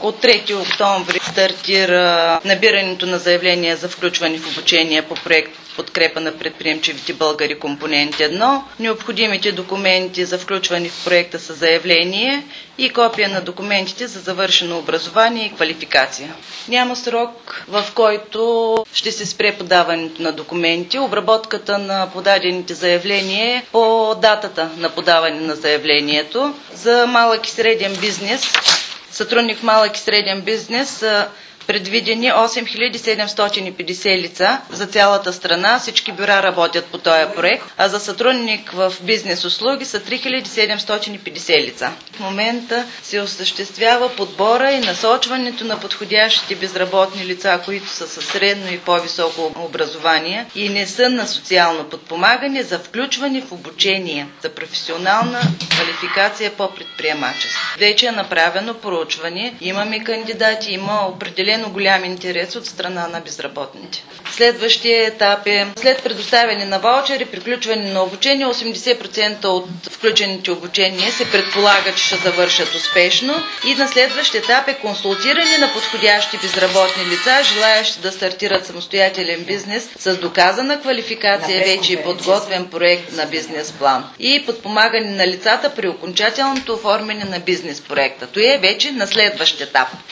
От 3 октомври стартира набирането на заявления за включване в обучение по проект подкрепа на предприемчивите българи компонент 1. Необходимите документи за включване в проекта са заявление и копия на документите за завършено образование и квалификация. Няма срок, в който ще се спре подаването на документи. Обработката на подадените заявления е по датата на подаване на заявлението. За малък и среден бизнес, сътрудник в малък и среден бизнес, предвидени 8750 лица за цялата страна. Всички бюра работят по този проект, а за сътрудник в бизнес услуги са 3750 лица. В момента се осъществява подбора и насочването на подходящите безработни лица, които са със средно и по-високо образование и не са на социално подпомагане, за включване в обучение за професионална квалификация по предприемачество. Вече е направено проучване, имаме кандидати, има определено голям интерес от страна на безработните. Следващия етап е след предоставяне на ваучери, приключване на обучение. 80% от включените обучения се предполага, че ще завършат успешно, и на следващ етап е консултиране на подходящи безработни лица, желаящи да стартират самостоятелен бизнес с доказана квалификация, вече и подготвен проект на бизнес план, и подпомагане на лицата при окончателното оформяне на бизнес проекта. Това е вече на следващ етап.